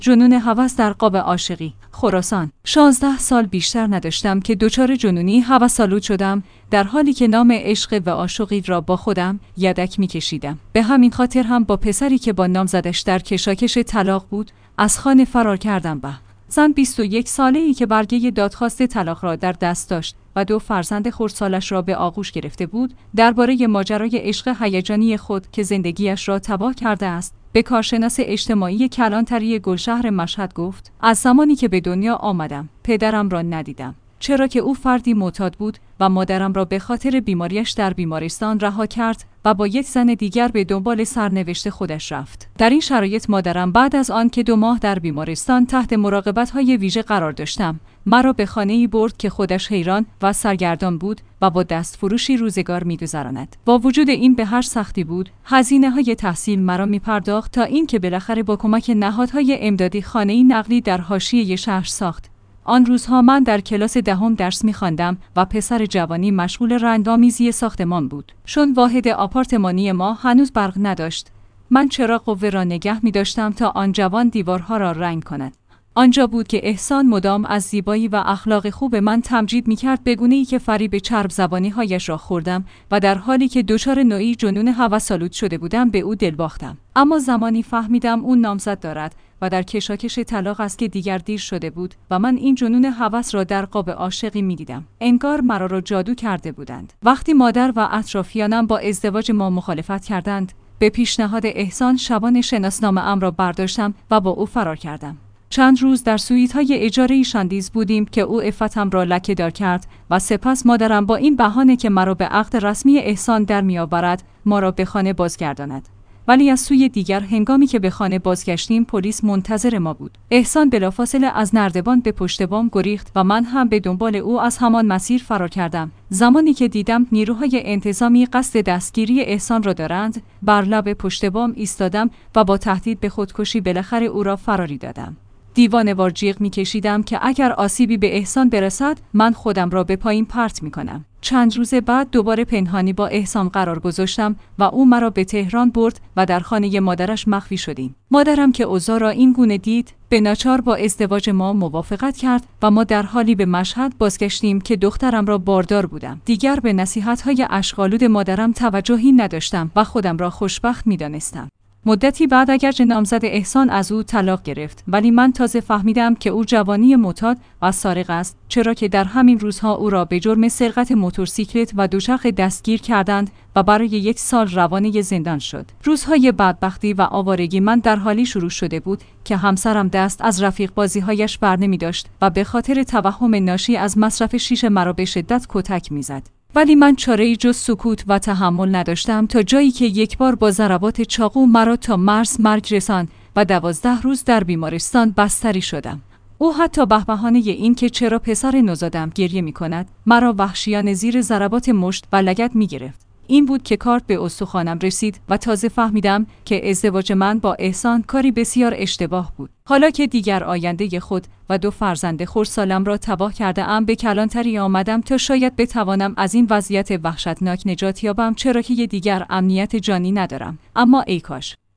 جنون هوس در قاب عاشقی. خراسان. 16 سال بیشتر نداشتم که دچار جنونی هوس‌آلود شدم، در حالی که نام عشق و عاشقی را با خودم یدک می‌کشیدم. به همین خاطر هم با پسری که با نامزدش در کشاکش طلاق بود، از خانه فرار کردم. زن 21 ساله‌ای که برگه دادخواست طلاق را در دست داشت و 2 فرزند خردسالش را به آغوش گرفته بود، درباره ماجرای عشق هیجانی خود که زندگیش را تباه کرده است، به کارشناس اجتماعی کلانتری گلشهر مشهد گفت: از زمانی که به دنیا آمدم، پدرم را ندیدم، چرا که او فردی معتاد بود و مادرم را به خاطر بیماریش در بیمارستان رها کرد و با یک زن دیگر به دنبال سرنوشت خودش رفت. در این شرایط مادرم بعد از آن که 2 ماه در بیمارستان تحت مراقبت‌های ویژه قرار داشتم، مرا به خانه‌ای برد که خودش حیران و سرگردان بود و با دستفروشی روزگار می‌گذراند. با وجود این به هر سختی بود، هزینه‌های تحصیل مرا می‌پرداخت تا اینکه بالاخره با کمک نهادهای امدادی خانه‌ای نقلی در حاشیه شهر ساخت. آن روزها من در کلاس 10 درس می‌خواندم و پسر جوانی مشغول رنگ‌آمیزی ساختمان بود. چون واحد آپارتمانی ما هنوز برق نداشت، من چراغ قوه را نگه می‌داشتم تا آن جوان دیوارها را رنگ کند. آنجا بود که احسان مدام از زیبایی و اخلاق خوب من تمجید می‌کرد، به گونه‌ای که فریب چرب زبانی‌هایش را خوردم و در حالی که دچار نوعی جنون هوس‌آلود شده بودم به او دل باختم. اما زمانی فهمیدم او نامزد دارد و در کشاکش طلاق است که دیگر دیر شده بود و من این جنون هوس را در قاب عاشقی می‌دیدم. انگار مرا را جادو کرده بودند. وقتی مادر و اطرافیانم با ازدواج ما مخالفت کردند، به پیشنهاد احسان شبان شناسنامه‌ام را برداشتم و با او فرار کردم. چند روز در سویت‌های اجاره‌ای شاندیز بودیم که او عفتم را لکه‌دار کرد و سپس مادرم با این بهانه که مرا به عقد رسمی احسان در می‌آورد، ما را به خانه بازگرداند. ولی از سوی دیگر هنگامی که به خانه بازگشتیم، پلیس منتظر ما بود. احسان بلافاصله از نردبان به پشت بام گریخت و من هم به دنبال او از همان مسیر فرار کردم. زمانی که دیدم نیروهای انتظامی قصد دستگیری احسان را دارند، بر لب پشت بام ایستادم و با تهدید به خودکشی بالاخره او را فراری دادم. دیوانه‌وار جیغ می‌کشیدم که اگر آسیبی به احسان برسد، من خودم را به پایین پرت می‌کنم. چند روز بعد دوباره پنهانی با احسان قرار گذاشتم و او مرا به تهران برد و در خانه مادرش مخفی شدیم. مادرم که اوضاع را این گونه دید، به ناچار با ازدواج ما موافقت کرد و ما در حالی به مشهد بازگشتیم که دخترم را باردار بودم. دیگر به نصیحت‌های اشک‌آلود مادرم توجهی نداشتم و خودم را خوشبخت می‌دانستم. مدتی بعد اگرچه نامزد احسان از او طلاق گرفت، ولی من تازه فهمیدم که او جوانی معتاد و سارق است، چرا که در همین روزها او را به جرم سرقت موتورسیکلت و دوچرخه دستگیر کردند و برای 1 سال روانه زندان شد. روزهای بدبختی و آوارگی من در حالی شروع شده بود که همسرم دست از رفیق بازی‌هایش برنمی داشت و به خاطر توهم ناشی از مصرف شیشه مرا به شدت کتک می‌زد. ولی من چاره‌ای جز سکوت و تحمل نداشتم تا جایی که یک بار با ضربات چاقو مرا تا مرگ رساند و 12 روز در بیمارستان بستری شدم. او حتی به بهانه این که چرا پسر نوزادم گریه می‌کند، مرا وحشیانه زیر ضربات مشت و لگد می‌گرفت. این بود که کارت به استخوانم رسید و تازه فهمیدم که ازدواج من با احسان کاری بسیار اشتباه بود. حالا که دیگر آینده خود و 2 فرزند خردسالم را تباه کرده ام، به کلانتری آمدم تا شاید بتوانم از این وضعیت وحشتناک نجات یابم، چرا که دیگر امنیت جانی ندارم. اما ای کاش